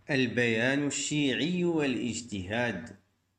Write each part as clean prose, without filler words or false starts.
البيان الشيعي والاجتهاد.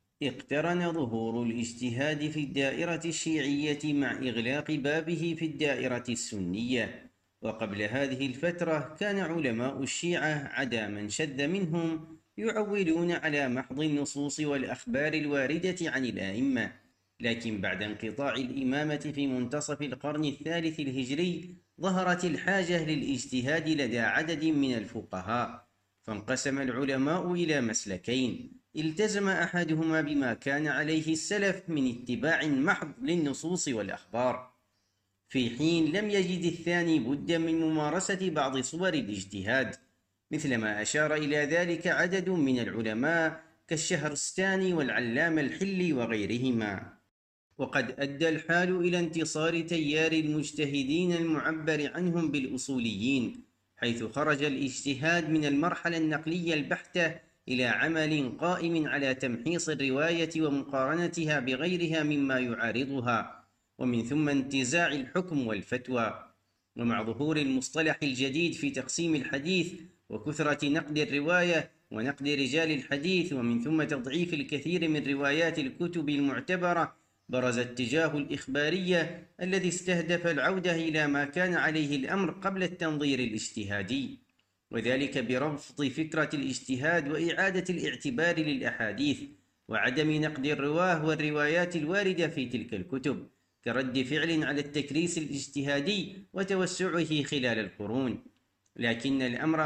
اقترن ظهور الاجتهاد في الدائرة الشيعية مع إغلاق بابه في الدائرة السنية، وقبل هذه الفترة كان علماء الشيعة عدا من شذ منهم يعولون على محض النصوص والأخبار الواردة عن الآئمة، لكن بعد انقطاع الإمامة في منتصف القرن الثالث الهجري ظهرت الحاجة للاجتهاد لدى عدد من الفقهاء، فانقسم العلماء إلى مسلكين: التزم أحدهما بما كان عليه السلف من اتباع محض للنصوص والأخبار، في حين لم يجد الثاني بد من ممارسة بعض صور الاجتهاد، مثلما أشار إلى ذلك عدد من العلماء كالشهرستاني والعلامة الحلي وغيرهما. وقد أدى الحال إلى انتصار تيار المجتهدين المعبر عنهم بالأصوليين، حيث خرج الاجتهاد من المرحلة النقلية البحتة إلى عمل قائم على تمحيص الرواية ومقارنتها بغيرها مما يعارضها، ومن ثم انتزاع الحكم والفتوى. ومع ظهور المصطلح الجديد في تقسيم الحديث وكثرة نقد الرواية ونقد رجال الحديث، ومن ثم تضعيف الكثير من روايات الكتب المعتبرة، برز اتجاه الإخبارية الذي استهدف العودة إلى ما كان عليه الأمر قبل التنظير الاجتهادي، وذلك برفض فكرة الاجتهاد وإعادة الاعتبار للأحاديث وعدم نقد الرواه والروايات الواردة في تلك الكتب كرد فعل على التكريس الاجتهادي وتوسعه خلال القرون. لكن الأمر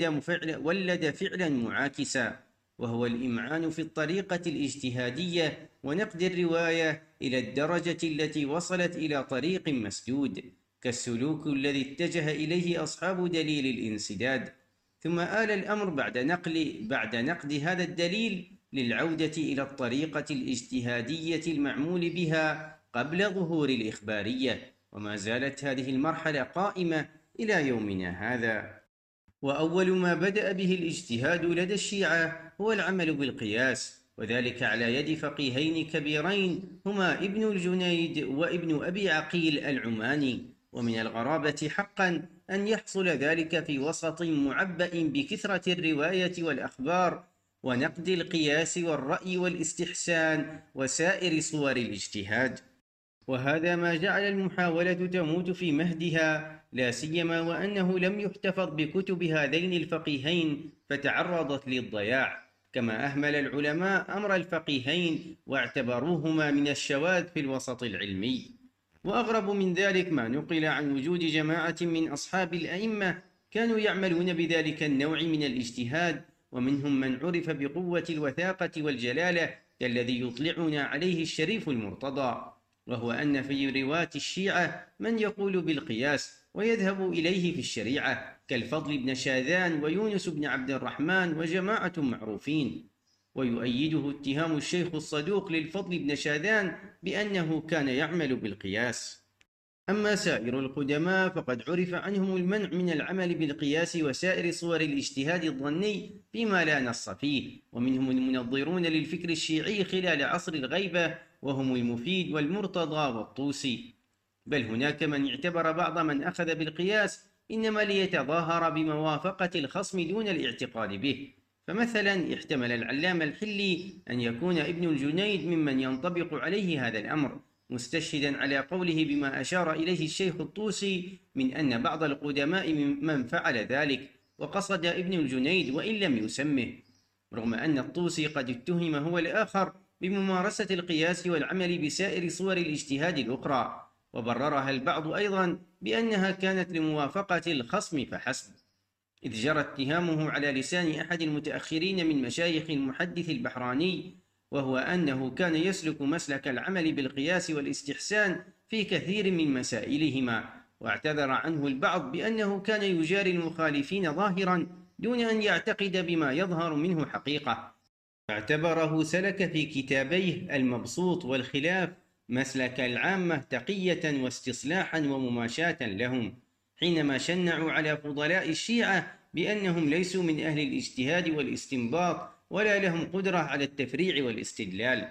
ولد فعلا معاكسا، وهو الإمعان في الطريقة الاجتهادية ونقد الرواية إلى الدرجة التي وصلت إلى طريق مسدود، كالسلوك الذي اتجه إليه أصحاب دليل الانسداد، ثم آل الأمر بعد نقد هذا الدليل للعودة إلى الطريقة الاجتهادية المعمول بها قبل ظهور الإخبارية، وما زالت هذه المرحلة قائمة إلى يومنا هذا. وأول ما بدأ به الاجتهاد لدى الشيعة هو العمل بالقياس، وذلك على يد فقيهين كبيرين هما ابن الجنيد وابن أبي عقيل العماني، ومن الغرابة حقا أن يحصل ذلك في وسط معبأ بكثرة الرواية والأخبار ونقد القياس والرأي والاستحسان وسائر صور الاجتهاد، وهذا ما جعل المحاولة تموت في مهدها، لا سيما وأنه لم يحتفظ بكتب هذين الفقيهين فتعرضت للضياع، كما أهمل العلماء أمر الفقيهين واعتبروهما من الشواذ في الوسط العلمي. وأغرب من ذلك ما نقل عن وجود جماعة من أصحاب الأئمة كانوا يعملون بذلك النوع من الاجتهاد، ومنهم من عرف بقوة الوثاقة والجلالة كالذي يطلعنا عليه الشريف المرتضى، وهو أن في رواة الشيعة من يقول بالقياس ويذهب إليه في الشريعة كالفضل بن شاذان ويونس بن عبد الرحمن وجماعة معروفين، ويؤيده اتهام الشيخ الصدوق للفضل بن شاذان بأنه كان يعمل بالقياس. أما سائر القدماء فقد عرف عنهم المنع من العمل بالقياس وسائر صور الاجتهاد الظني فيما لا نص فيه، ومنهم المنظرون للفكر الشيعي خلال عصر الغيبة وهم المفيد والمرتضى والطوسي، بل هناك من اعتبر بعض من أخذ بالقياس إنما ليتظاهر بموافقة الخصم دون الاعتقاد به، فمثلا احتمل العلامة الحلي أن يكون ابن الجنيد ممن ينطبق عليه هذا الأمر، مستشهدا على قوله بما أشار إليه الشيخ الطوسي من أن بعض القدماء من فعل ذلك وقصد ابن الجنيد وإن لم يسمه، رغم أن الطوسي قد اتهم هو الآخر بممارسة القياس والعمل بسائر صور الاجتهاد الأخرى، وبررها البعض أيضا بأنها كانت لموافقة الخصم فحسب، إذ جرى اتهامه على لسان أحد المتأخرين من مشايخ المحدث البحراني، وهو أنه كان يسلك مسلك العمل بالقياس والاستحسان في كثير من مسائلهما، واعتذر عنه البعض بأنه كان يجاري المخالفين ظاهرا دون أن يعتقد بما يظهر منه حقيقة، فاعتبره سلك في كتابيه المبسوط والخلاف مسلك العامة تقية واستصلاحا ومماشاة لهم، حينما شنعوا على فضلاء الشيعة بأنهم ليسوا من أهل الاجتهاد والاستنباط ولا لهم قدرة على التفريع والاستدلال.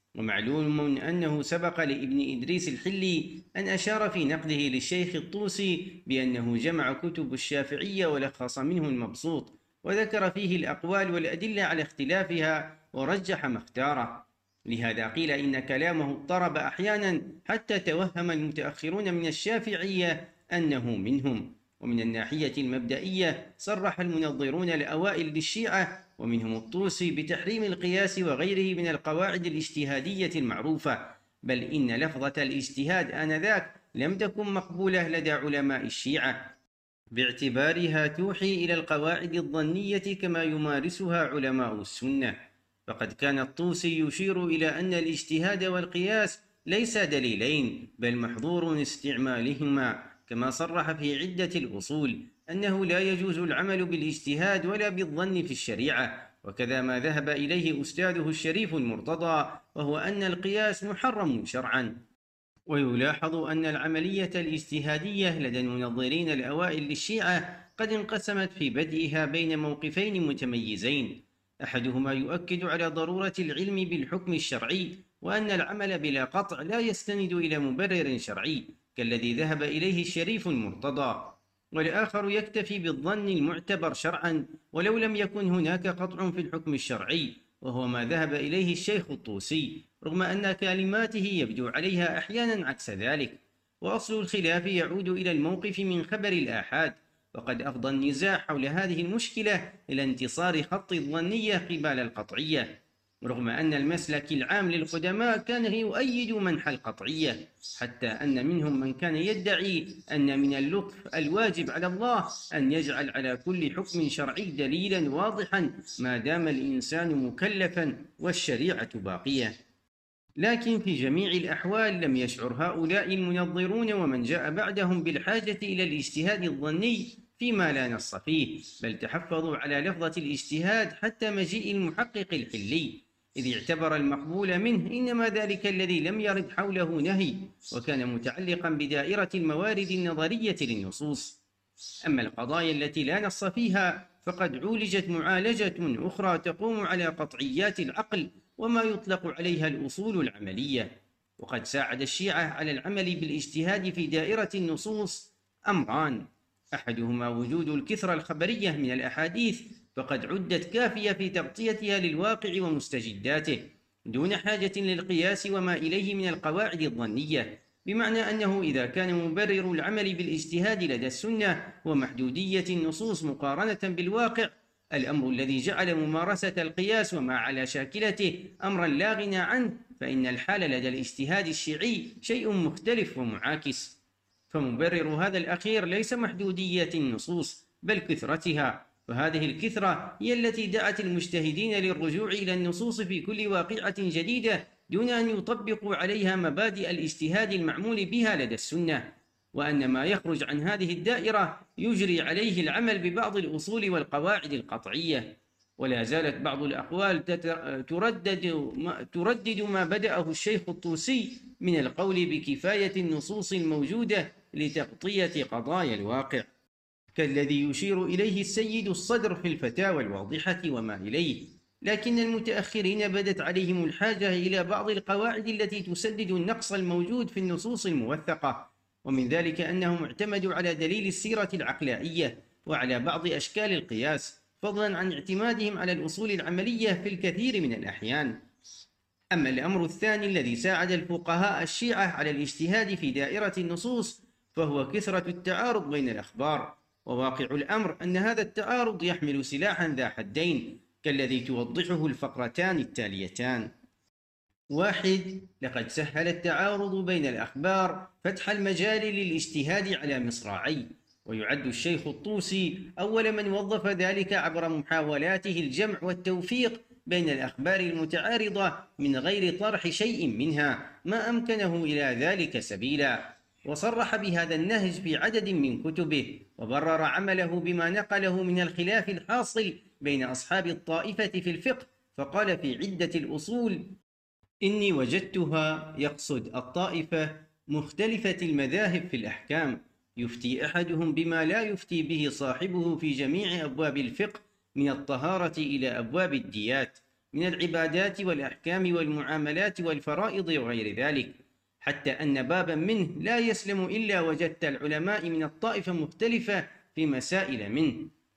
ومعلوم أنه سبق لابن إدريس الحلي أن أشار في نقده للشيخ الطوسي بأنه جمع كتب الشافعية ولخص منه المبسوط، وذكر فيه الأقوال والأدلة على اختلافها ورجح ما اختاره. لهذا قيل إن كلامه اضطرب أحيانا حتى توهم المتأخرون من الشافعية أنه منهم. ومن الناحية المبدئية صرح المنظرون الأوائل للشيعة ومنهم الطوسي بتحريم القياس وغيره من القواعد الاجتهادية المعروفة، بل إن لفظة الاجتهاد آنذاك لم تكن مقبولة لدى علماء الشيعة، باعتبارها توحي إلى القواعد الظنية كما يمارسها علماء السنة. فقد كان الطوسي يشير إلى أن الاجتهاد والقياس ليس دليلين بل محظور استعمالهما، كما صرح في عدة الأصول أنه لا يجوز العمل بالاجتهاد ولا بالظن في الشريعة. وكذا ما ذهب إليه أستاذه الشريف المرتضى، وهو أن القياس محرم شرعا. ويلاحظ أن العملية الاجتهادية لدى المنظرين الأوائل للشيعة قد انقسمت في بدئها بين موقفين متميزين، أحدهما يؤكد على ضرورة العلم بالحكم الشرعي وأن العمل بلا قطع لا يستند إلى مبرر شرعي كالذي ذهب إليه الشريف المرتضى، والآخر يكتفي بالظن المعتبر شرعا ولو لم يكن هناك قطع في الحكم الشرعي، وهو ما ذهب إليه الشيخ الطوسي، رغم أن كلماته يبدو عليها أحيانا عكس ذلك. وأصل الخلاف يعود إلى الموقف من خبر الآحاد، وقد أفضى النزاع حول هذه المشكلة إلى انتصار خط الظنية قبال القطعية، رغم أن المسلك العام للقدماء كان يؤيد منح القطعية، حتى أن منهم من كان يدعي أن من اللطف الواجب على الله أن يجعل على كل حكم شرعي دليلا واضحا ما دام الإنسان مكلفا والشريعة باقية. لكن في جميع الأحوال لم يشعر هؤلاء المنظرون ومن جاء بعدهم بالحاجة إلى الاجتهاد الظني فيما لا نص فيه، بل تحفظوا على لفظة الاجتهاد حتى مجيء المحقق الحلي، إذ اعتبر المقبول منه إنما ذلك الذي لم يرد حوله نهي وكان متعلقا بدائرة الموارد النظرية للنصوص. أما القضايا التي لا نص فيها فقد عولجت معالجة أخرى تقوم على قطعيات العقل وما يطلق عليها الأصول العملية. وقد ساعد الشيعة على العمل بالاجتهاد في دائرة النصوص أمران، أحدهما وجود الكثرة الخبرية من الأحاديث، فقد عدت كافية في تغطيتها للواقع ومستجداته دون حاجة للقياس وما إليه من القواعد الظنية، بمعنى أنه إذا كان مبرر العمل بالاجتهاد لدى السنة ومحدودية النصوص مقارنة بالواقع، الأمر الذي جعل ممارسة القياس وما على شاكلته أمرا لا غنى عنه، فإن الحال لدى الاجتهاد الشيعي شيء مختلف ومعاكس. فمبرر هذا الأخير ليس محدودية النصوص بل كثرتها، فهذه الكثرة هي التي دعت المجتهدين للرجوع إلى النصوص في كل واقعة جديدة دون أن يطبقوا عليها مبادئ الاجتهاد المعمول بها لدى السنة، وأن ما يخرج عن هذه الدائرة يجري عليه العمل ببعض الأصول والقواعد القطعية. ولا زالت بعض الأقوال تردد ما بدأه الشيخ الطوسي من القول بكفاية النصوص الموجودة لتغطية قضايا الواقع، كالذي يشير إليه السيد الصدر في الفتاوى الواضحة وما إليه. لكن المتأخرين بدت عليهم الحاجة إلى بعض القواعد التي تسدد النقص الموجود في النصوص الموثقة، ومن ذلك أنهم اعتمدوا على دليل السيرة العقلائية وعلى بعض أشكال القياس، فضلا عن اعتمادهم على الأصول العملية في الكثير من الأحيان. أما الأمر الثاني الذي ساعد الفقهاء الشيعة على الاجتهاد في دائرة النصوص فهو كثرة التعارض بين الأخبار، وواقع الأمر أن هذا التعارض يحمل سلاحا ذا حدين كالذي توضحه الفقرتان التاليتان. 1. لقد سهل التعارض بين الأخبار فتح المجال للاجتهاد على مصراعي، ويعد الشيخ الطوسي أول من وظف ذلك عبر محاولاته الجمع والتوفيق بين الأخبار المتعارضة من غير طرح شيء منها ما أمكنه إلى ذلك سبيلا، وصرح بهذا النهج في عدد من كتبه، وبرر عمله بما نقله من الخلاف الحاصل بين أصحاب الطائفة في الفقه، فقال في عدة الأصول: إني وجدتها، يقصد الطائفة، مختلفة المذاهب في الأحكام، يفتي أحدهم بما لا يفتي به صاحبه في جميع أبواب الفقه من الطهارة إلى أبواب الديات، من العبادات والأحكام والمعاملات والفرائض وغير ذلك، حتى أن بابا منه لا يسلم إلا وجدت العلماء من الطائفة مختلفة في مسائل منه.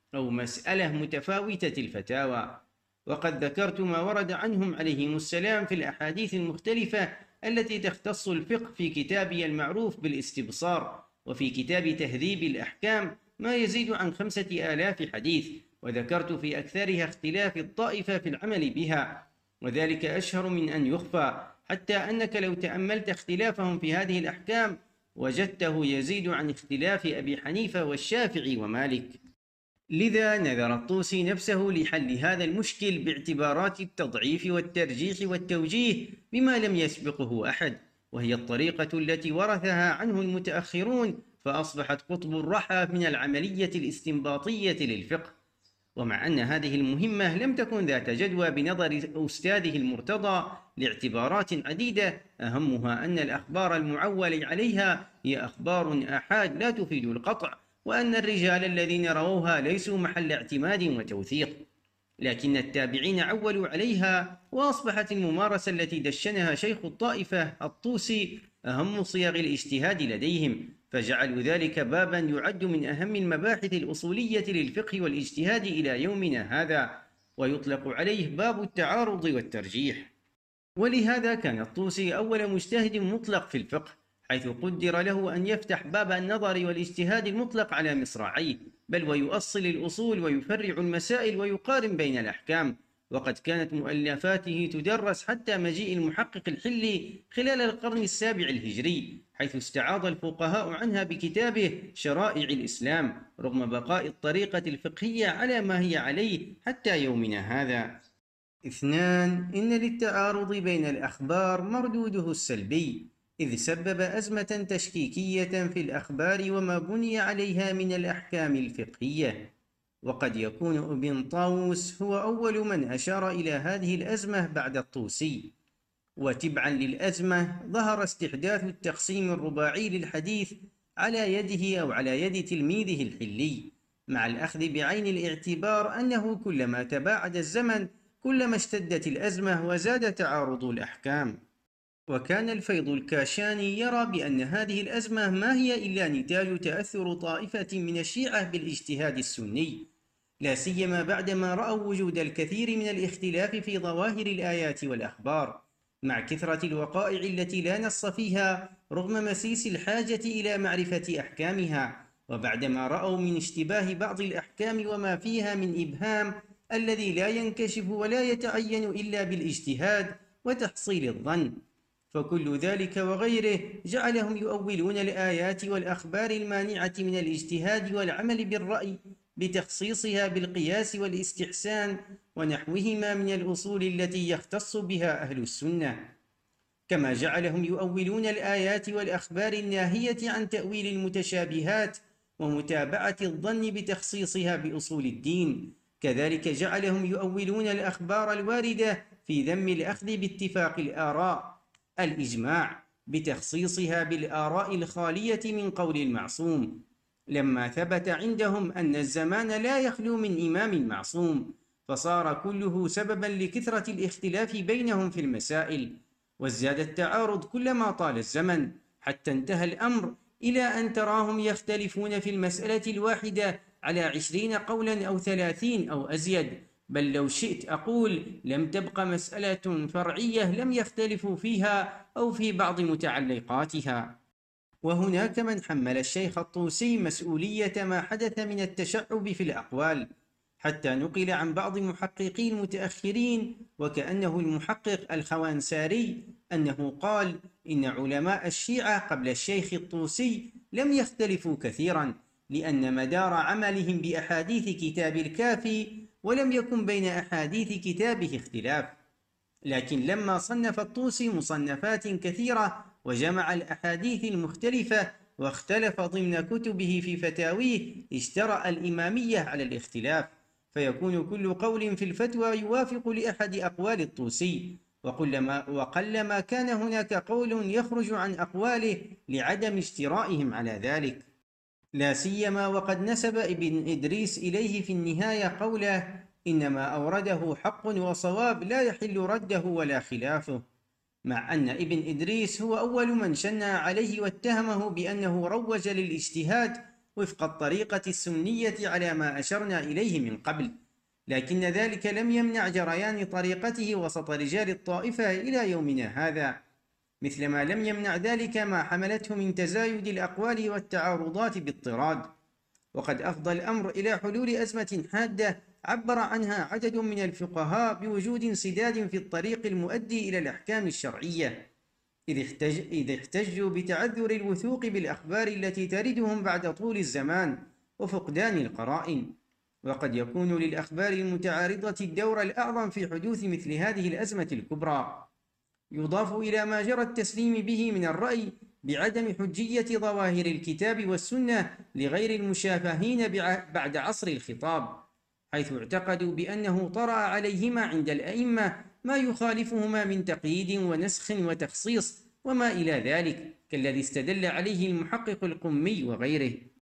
أو مسألة متفاوتة الفتاوى. وقد ذكرت ما ورد عنهم عليهم السلام في الأحاديث المختلفة التي تختص الفقه في كتابي المعروف بالاستبصار، وفي كتاب تهذيب الأحكام ما يزيد عن 5000 حديث، وذكرت في أكثرها اختلاف الطائفة في العمل بها، وذلك أشهر من أن يخفى، حتى أنك لو تأملت اختلافهم في هذه الأحكام وجدته يزيد عن اختلاف أبي حنيفة والشافعي ومالك. لذا نذر الطوسي نفسه لحل هذا المشكل باعتبارات التضعيف والترجيح والتوجيه بما لم يسبقه أحد، وهي الطريقة التي ورثها عنه المتأخرون، فأصبحت قطب الرحى من العملية الاستنباطية للفقه. ومع أن هذه المهمة لم تكن ذات جدوى بنظر أستاذه المرتضى لاعتبارات عديدة، أهمها أن الأخبار المعول عليها هي أخبار آحاد لا تفيد القطع، وأن الرجال الذين رووها ليسوا محل اعتماد وتوثيق، لكن التابعين عولوا عليها، وأصبحت الممارسة التي دشنها شيخ الطائفة الطوسي أهم صيغ الاجتهاد لديهم، فجعلوا ذلك بابا يعد من أهم المباحث الأصولية للفقه والاجتهاد إلى يومنا هذا، ويطلق عليه باب التعارض والترجيح. ولهذا كان الطوسي أول مجتهد مطلق في الفقه، حيث قدر له أن يفتح باب النظر والاجتهاد المطلق على مصراعيه، بل ويؤصل الأصول ويفرع المسائل ويقارن بين الأحكام. وقد كانت مؤلفاته تدرس حتى مجيء المحقق الحلي خلال القرن السابع الهجري، حيث استعاض الفقهاء عنها بكتابه شرائع الإسلام، رغم بقاء الطريقة الفقهية على ما هي عليه حتى يومنا هذا. 2. إن للتعارض بين الأخبار مردوده السلبي، إذ سبب أزمة تشكيكية في الأخبار وما بني عليها من الأحكام الفقهية. وقد يكون ابن طاووس هو أول من أشار إلى هذه الأزمة بعد الطوسي. وتبعا للأزمة ظهر استحداث التقسيم الرباعي للحديث على يده أو على يد تلميذه الحلي، مع الأخذ بعين الاعتبار أنه كلما تباعد الزمن كلما اشتدت الأزمة وزاد تعارض الأحكام. وكان الفيض الكاشاني يرى بأن هذه الأزمة ما هي إلا نتاج تأثر طائفة من الشيعة بالاجتهاد السني، لا سيما بعدما رأوا وجود الكثير من الاختلاف في ظواهر الآيات والأخبار، مع كثرة الوقائع التي لا نص فيها رغم مسيس الحاجة إلى معرفة أحكامها، وبعدما رأوا من اشتباه بعض الأحكام وما فيها من إبهام الذي لا ينكشف ولا يتعين إلا بالاجتهاد وتحصيل الظن. فكل ذلك وغيره جعلهم يؤولون الآيات والأخبار المانعة من الاجتهاد والعمل بالرأي بتخصيصها بالقياس والاستحسان ونحوهما من الأصول التي يختص بها أهل السنة، كما جعلهم يؤولون الآيات والأخبار الناهية عن تأويل المتشابهات ومتابعة الظن بتخصيصها بأصول الدين. كذلك جعلهم يؤولون الأخبار الواردة في ذم الأخذ باتفاق الآراء الإجماع بتخصيصها بالآراء الخالية من قول المعصوم، لما ثبت عندهم أن الزمان لا يخلو من إمام معصوم، فصار كله سببا لكثرة الاختلاف بينهم في المسائل، وازداد التعارض كلما طال الزمن، حتى انتهى الأمر إلى أن تراهم يختلفون في المسألة الواحدة على 20 قولا أو 30 أو أزيد، بل لو شئت أقول لم تبق مسألة فرعية لم يختلفوا فيها أو في بعض متعلقاتها. وهناك من حمل الشيخ الطوسي مسؤولية ما حدث من التشعب في الأقوال، حتى نقل عن بعض محققي المتأخرين وكأنه المحقق الخوانساري أنه قال إن علماء الشيعة قبل الشيخ الطوسي لم يختلفوا كثيرا، لأن مدار عملهم بأحاديث كتاب الكافي ولم يكن بين أحاديث كتابه اختلاف. لكن لما صنف الطوسي مصنفات كثيرة وجمع الأحاديث المختلفة واختلف ضمن كتبه في فتاويه، اجترأ الإمامية على الاختلاف، فيكون كل قول في الفتوى يوافق لأحد أقوال الطوسي، وقلما كان هناك قول يخرج عن أقواله لعدم اجترائهم على ذلك، لا سيما وقد نسب ابن إدريس إليه في النهاية قوله إنما أورده حق وصواب لا يحل رده ولا خلافه، مع أن ابن إدريس هو أول من شنع عليه واتهمه بأنه روج للاجتهاد وفق الطريقة السنية على ما أشرنا إليه من قبل، لكن ذلك لم يمنع جريان طريقته وسط رجال الطائفة إلى يومنا هذا، مثلما لم يمنع ذلك ما حملته من تزايد الأقوال والتعارضات باضطراد. وقد أفضى الأمر إلى حلول أزمة حادة عبر عنها عدد من الفقهاء بوجود انسداد في الطريق المؤدي إلى الأحكام الشرعية، إذ احتجوا بتعذر الوثوق بالأخبار التي تردهم بعد طول الزمان وفقدان القرائن. وقد يكون للأخبار المتعارضة الدور الأعظم في حدوث مثل هذه الأزمة الكبرى، يضاف إلى ما جرى التسليم به من الرأي بعدم حجية ظواهر الكتاب والسنة لغير المشافهين بعد عصر الخطاب، حيث اعتقدوا بأنه طرأ عليهما عند الأئمة ما يخالفهما من تقييد ونسخ وتخصيص وما إلى ذلك، كالذي استدل عليه المحقق القمي وغيره،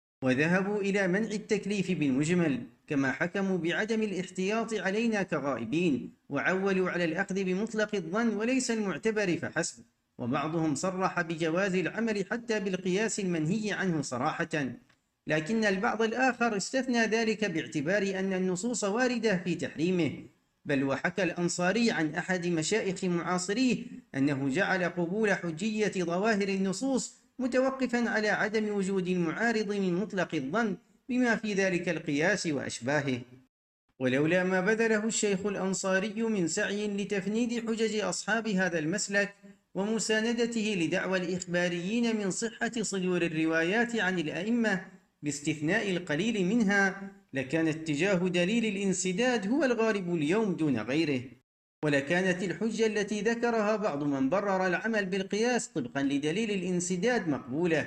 وذهبوا إلى منع التكليف بالمجمل، كما حكموا بعدم الاحتياط علينا كغائبين، وعولوا على الأخذ بمطلق الظن وليس المعتبر فحسب، وبعضهم صرح بجواز العمل حتى بالقياس المنهي عنه صراحة، لكن البعض الآخر استثنى ذلك باعتبار أن النصوص واردة في تحريمه، بل وحكى الأنصاري عن أحد مشايخ معاصريه أنه جعل قبول حجية ظواهر النصوص متوقفا على عدم وجود المعارض من مطلق الظن بما في ذلك القياس وأشباهه. ولولا ما بذله الشيخ الأنصاري من سعي لتفنيد حجج أصحاب هذا المسلك ومساندته لدعوى الإخباريين من صحة صدور الروايات عن الأئمة باستثناء القليل منها، لكان اتجاه دليل الانسداد هو الغالب اليوم دون غيره، ولكانت الحجة التي ذكرها بعض من برر العمل بالقياس طبقا لدليل الانسداد مقبولة،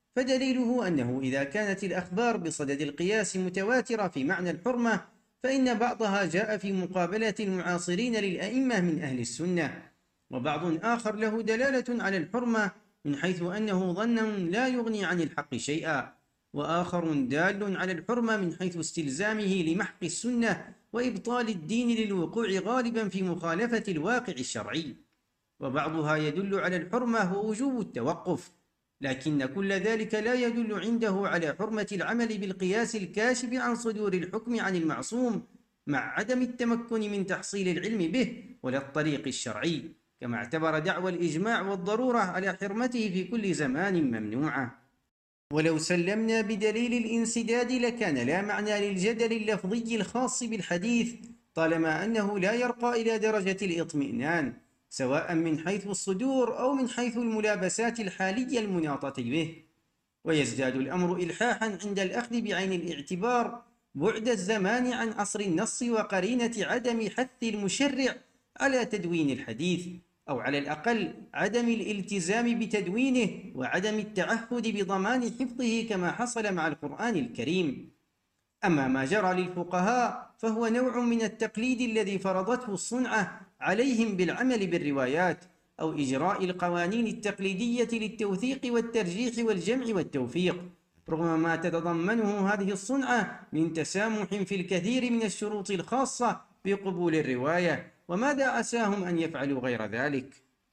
فدليله أنه إذا كانت الأخبار بصدد القياس متواترة في معنى الحرمة، فإن بعضها جاء في مقابلة المعاصرين للأئمة من أهل السنة، وبعض آخر له دلالة على الحرمة من حيث أنه ظن لا يغني عن الحق شيئا، وآخر دال على الحرمة من حيث استلزامه لمحق السنة وإبطال الدين للوقوع غالبا في مخالفة الواقع الشرعي، وبعضها يدل على الحرمة ووجوب التوقف، لكن كل ذلك لا يدل عنده على حرمة العمل بالقياس الكاشف عن صدور الحكم عن المعصوم مع عدم التمكن من تحصيل العلم به ولا الطريق الشرعي، كما اعتبر دعوى الإجماع والضرورة على حرمته في كل زمان ممنوعة. ولو سلمنا بدليل الانسداد لكان لا معنى للجدل اللفظي الخاص بالحديث طالما أنه لا يرقى إلى درجة الإطمئنان، سواء من حيث الصدور أو من حيث الملابسات الحالية المناطة به، ويزداد الأمر إلحاحا عند الأخذ بعين الاعتبار بعد الزمان عن عصر النص وقرينة عدم حث المشرع على تدوين الحديث، أو على الأقل عدم الالتزام بتدوينه وعدم التعهد بضمان حفظه كما حصل مع القرآن الكريم. أما ما جرى للفقهاء فهو نوع من التقليد الذي فرضته الصنعة عليهم بالعمل بالروايات أو إجراء القوانين التقليدية للتوثيق والترجيح والجمع والتوفيق، رغم ما تتضمنه هذه الصنعة من تسامح في الكثير من الشروط الخاصة بقبول الرواية، وماذا عساهم أن يفعلوا غير ذلك؟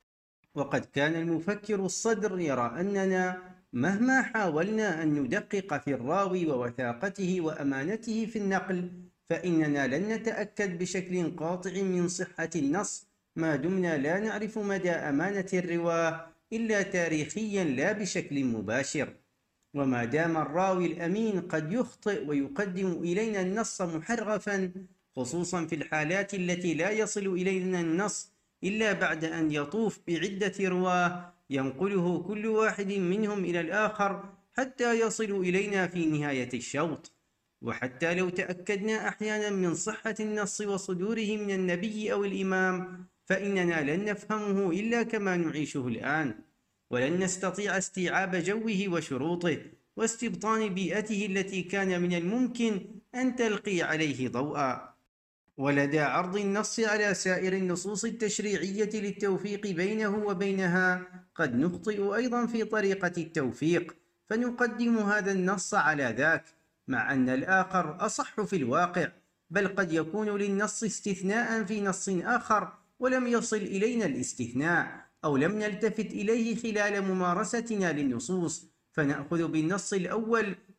وقد كان المفكر الصدر يرى أننا مهما حاولنا أن ندقق في الراوي ووثاقته وأمانته في النقل فإننا لن نتأكد بشكل قاطع من صحة النص ما دمنا لا نعرف مدى أمانة الرواة إلا تاريخيا لا بشكل مباشر، وما دام الراوي الأمين قد يخطئ ويقدم إلينا النص محرفا، خصوصا في الحالات التي لا يصل إلينا النص إلا بعد أن يطوف بعدة رواه ينقله كل واحد منهم إلى الآخر حتى يصل إلينا في نهاية الشوط، وحتى لو تأكدنا أحيانا من صحة النص وصدوره من النبي أو الإمام فإننا لن نفهمه إلا كما نعيشه الآن، ولن نستطيع استيعاب جوه وشروطه واستبطان بيئته التي كان من الممكن أن تلقي عليه ضوءا. ولدى عرض النص على سائر النصوص التشريعية للتوفيق بينه وبينها قد نخطئ أيضا في طريقة التوفيق، فنقدم هذا النص على ذاك مع أن الآخر أصح في الواقع، بل قد يكون للنص استثناء في نص آخر ولم يصل إلينا الاستثناء أو لم نلتفت إليه خلال ممارستنا للنصوص، فنأخذ بالنص الأول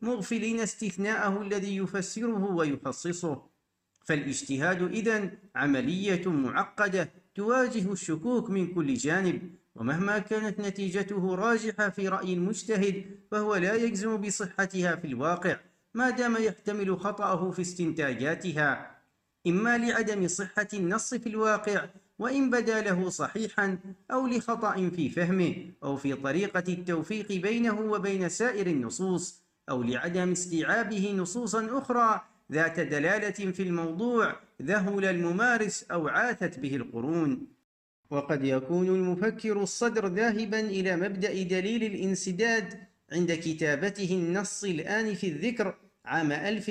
مغفلين استثناءه الذي يفسره ويخصصه. فالاجتهاد إذن عملية معقدة تواجه الشكوك من كل جانب، ومهما كانت نتيجته راجحة في رأي المجتهد فهو لا يجزم بصحتها في الواقع ما دام يحتمل خطأه في استنتاجاتها، إما لعدم صحة النص في الواقع وإن بدا له صحيحا، أو لخطأ في فهمه أو في طريقة التوفيق بينه وبين سائر النصوص، أو لعدم استيعابه نصوصا أخرى ذات دلالة في الموضوع ذهل الممارس أو عاثت به القرون. وقد يكون المفكر الصدر ذاهبا إلى مبدأ دليل الانسداد عند كتابته النص الآنف الذكر عام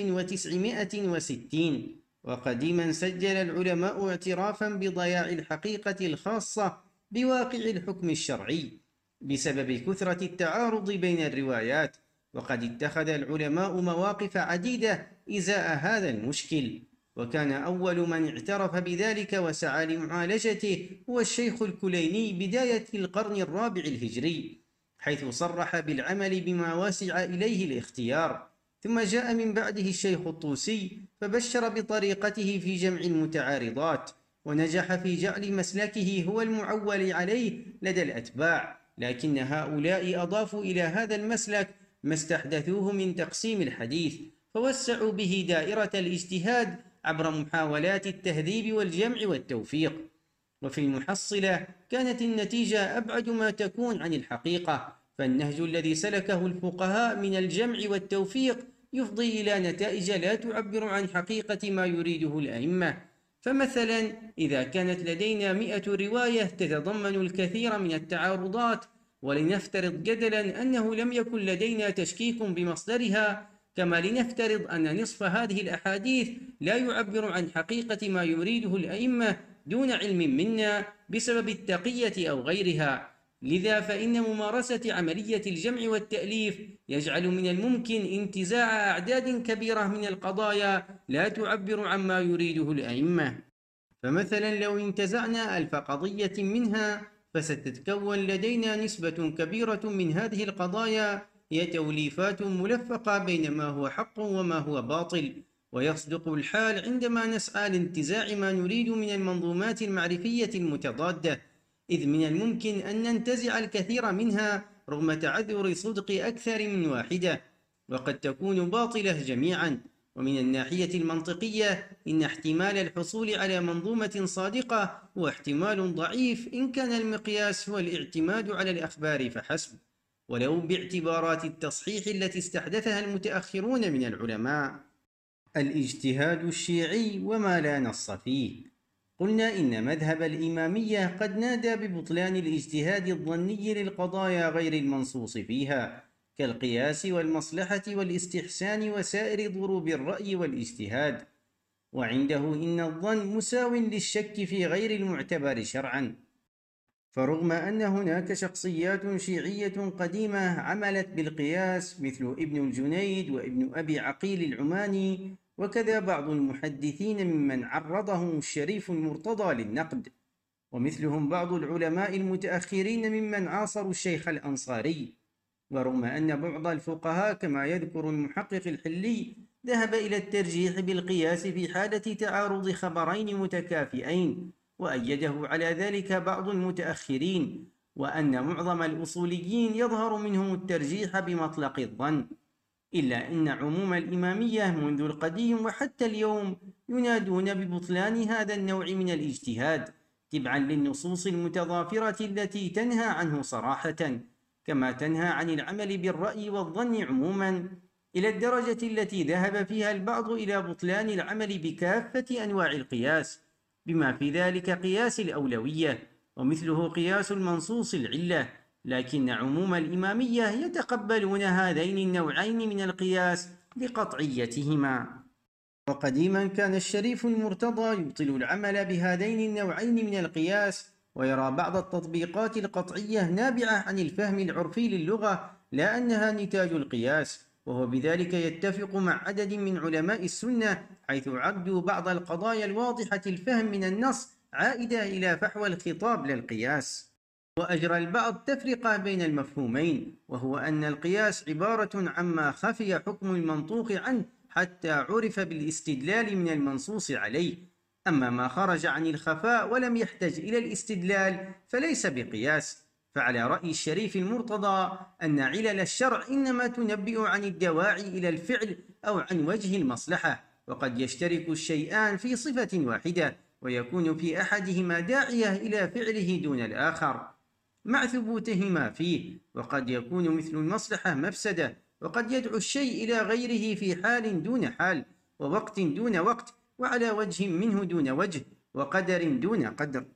1960، وقديما سجل العلماء اعترافا بضياع الحقيقة الخاصة بواقع الحكم الشرعي بسبب كثرة التعارض بين الروايات، وقد اتخذ العلماء مواقف عديدة إزاء هذا المشكل، وكان أول من اعترف بذلك وسعى لمعالجته هو الشيخ الكليني بداية القرن الرابع الهجري، حيث صرح بالعمل بما وسع إليه الاختيار. ثم جاء من بعده الشيخ الطوسي فبشر بطريقته في جمع المتعارضات، ونجح في جعل مسلكه هو المعول عليه لدى الأتباع، لكن هؤلاء أضافوا إلى هذا المسلك ما استحدثوه من تقسيم الحديث، فوسعوا به دائرة الاجتهاد عبر محاولات التهذيب والجمع والتوفيق. وفي المحصلة كانت النتيجة أبعد ما تكون عن الحقيقة، فالنهج الذي سلكه الفقهاء من الجمع والتوفيق يفضي إلى نتائج لا تعبر عن حقيقة ما يريده الأئمة. فمثلا إذا كانت لدينا 100 رواية تتضمن الكثير من التعارضات، ولنفترض جدلا أنه لم يكن لدينا تشكيك بمصدرها، كما لنفترض أن نصف هذه الأحاديث لا يعبر عن حقيقة ما يريده الأئمة دون علم منا بسبب التقية أو غيرها. لذا فإن ممارسة عملية الجمع والتأليف يجعل من الممكن انتزاع أعداد كبيرة من القضايا لا تعبر عن ما يريده الأئمة. فمثلا لو انتزعنا 1000 قضية منها فستتكون لدينا نسبة كبيرة من هذه القضايا هي توليفات ملفقة بين ما هو حق وما هو باطل، ويصدق الحال عندما نسعى لانتزاع ما نريد من المنظومات المعرفية المتضادة، إذ من الممكن أن ننتزع الكثير منها رغم تعذر صدق أكثر من واحدة، وقد تكون باطلة جميعا. ومن الناحية المنطقية إن احتمال الحصول على منظومة صادقة هو احتمال ضعيف إن كان المقياس هو الاعتماد على الأخبار فحسب، ولو باعتبارات التصحيح التي استحدثها المتأخرون من العلماء. الاجتهاد الشيعي وما لا نص فيه. قلنا إن مذهب الإمامية قد نادى ببطلان الاجتهاد الظني للقضايا غير المنصوص فيها كالقياس والمصلحة والاستحسان وسائر ضروب الرأي والاجتهاد، وعنده إن الظن مساو للشك في غير المعتبر شرعا. فرغم أن هناك شخصيات شيعية قديمة عملت بالقياس مثل ابن الجنيد وابن أبي عقيل العماني، وكذا بعض المحدثين ممن عرضهم الشريف المرتضى للنقد، ومثلهم بعض العلماء المتأخرين ممن عاصروا الشيخ الأنصاري. ورغم أن بعض الفقهاء كما يذكر المحقق الحلي ذهب إلى الترجيح بالقياس في حالة تعارض خبرين متكافئين، وأيده على ذلك بعض المتأخرين، وأن معظم الأصوليين يظهر منهم الترجيح بمطلق الظن، إلا أن عموم الإمامية منذ القديم وحتى اليوم ينادون ببطلان هذا النوع من الاجتهاد تبعا للنصوص المتضافرة التي تنهى عنه صراحة، كما تنهى عن العمل بالرأي والظن عموما، إلى الدرجة التي ذهب فيها البعض إلى بطلان العمل بكافة أنواع القياس، بما في ذلك قياس الأولوية ومثله قياس المنصوص العلة. لكن عموم الإمامية يتقبلون هذين النوعين من القياس لقطعيتهما. وقديما كان الشريف المرتضى يبطل العمل بهذين النوعين من القياس، ويرى بعض التطبيقات القطعية نابعة عن الفهم العرفي للغة لا أنها نتاج القياس، وهو بذلك يتفق مع عدد من علماء السنة حيث عدوا بعض القضايا الواضحة الفهم من النص عائدة إلى فحوى الخطاب للقياس. وأجرى البعض تفرقة بين المفهومين، وهو أن القياس عبارة عما خفي حكم المنطوق عنه حتى عرف بالاستدلال من المنصوص عليه، أما ما خرج عن الخفاء ولم يحتج إلى الاستدلال فليس بقياس. فعلى رأي الشريف المرتضى أن علل الشرع إنما تنبئ عن الدواعي إلى الفعل أو عن وجه المصلحة، وقد يشترك الشيئان في صفة واحدة ويكون في أحدهما داعية إلى فعله دون الآخر مع ثبوتهما فيه، وقد يكون مثل المصلحة مفسدة، وقد يدعو الشيء إلى غيره في حال دون حال، ووقت دون وقت، وعلى وجه منه دون وجه، وقدر دون قدر.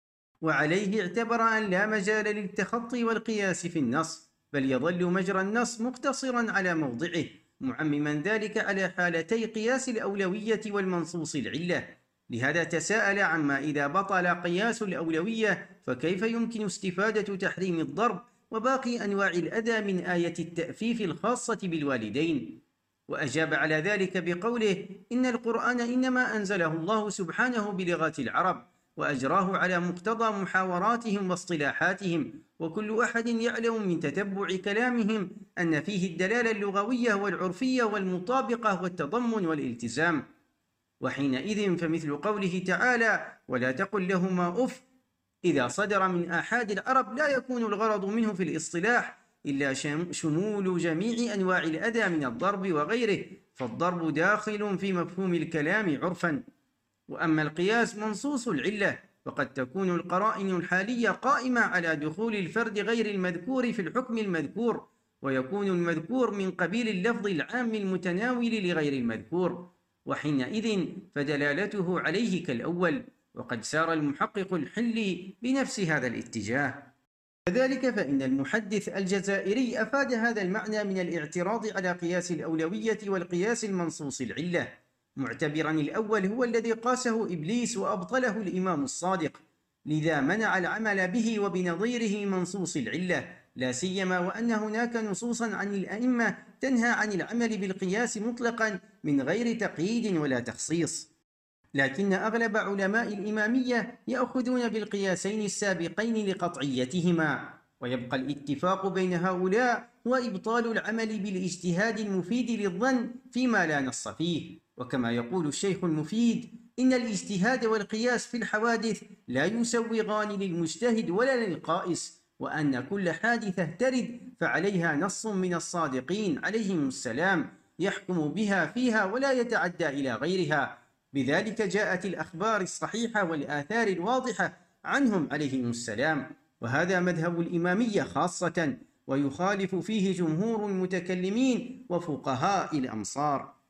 وعليه اعتبر أن لا مجال للتخطي والقياس في النص، بل يظل مجرى النص مقتصرا على موضعه، معمما ذلك على حالتي قياس الأولوية والمنصوص العلة. لهذا تساءل عما إذا بطل قياس الأولوية فكيف يمكن استفادة تحريم الضرب وباقي أنواع الأذى من آية التأفيف الخاصة بالوالدين؟ وأجاب على ذلك بقوله: إن القرآن إنما أنزله الله سبحانه بلغة العرب، وأجراه على مقتضى محاوراتهم واصطلاحاتهم، وكل أحد يعلم من تتبع كلامهم أن فيه الدلالة اللغوية والعرفية والمطابقة والتضمن والالتزام. وحينئذ فمثل قوله تعالى: ولا تقل لهما أف، إذا صدر من آحاد العرب لا يكون الغرض منه في الاصطلاح إلا شمول جميع أنواع الأذى من الضرب وغيره، فالضرب داخل في مفهوم الكلام عرفا. وأما القياس منصوص العلة، فقد تكون القرائن الحالية قائمة على دخول الفرد غير المذكور في الحكم المذكور، ويكون المذكور من قبيل اللفظ العام المتناول لغير المذكور، وحينئذ فدلالته عليه كالأول. وقد سار المحقق الحلي بنفس هذا الاتجاه. كذلك فإن المحدث الجزائري أفاد هذا المعنى من الاعتراض على قياس الأولوية والقياس المنصوص العلة، معتبرا الأول هو الذي قاسه إبليس وأبطله الإمام الصادق، لذا منع العمل به وبنظيره منصوص العلة، لا سيما وأن هناك نصوصا عن الأئمة تنهى عن العمل بالقياس مطلقا من غير تقييد ولا تخصيص. لكن أغلب علماء الإمامية يأخذون بالقياسين السابقين لقطعيتهما، ويبقى الاتفاق بين هؤلاء هو إبطال العمل بالاجتهاد المفيد للظن فيما لا نص فيه. وكما يقول الشيخ المفيد: إن الاجتهاد والقياس في الحوادث لا يسوغان للمجتهد ولا للقائس، وأن كل حادثة ترد فعليها نص من الصادقين عليهم السلام يحكم بها فيها ولا يتعدى إلى غيرها، بذلك جاءت الأخبار الصحيحة والآثار الواضحة عنهم عليهم السلام. وهذا مذهب الإمامية خاصة، ويخالف فيه جمهور المتكلمين وفقهاء الأمصار.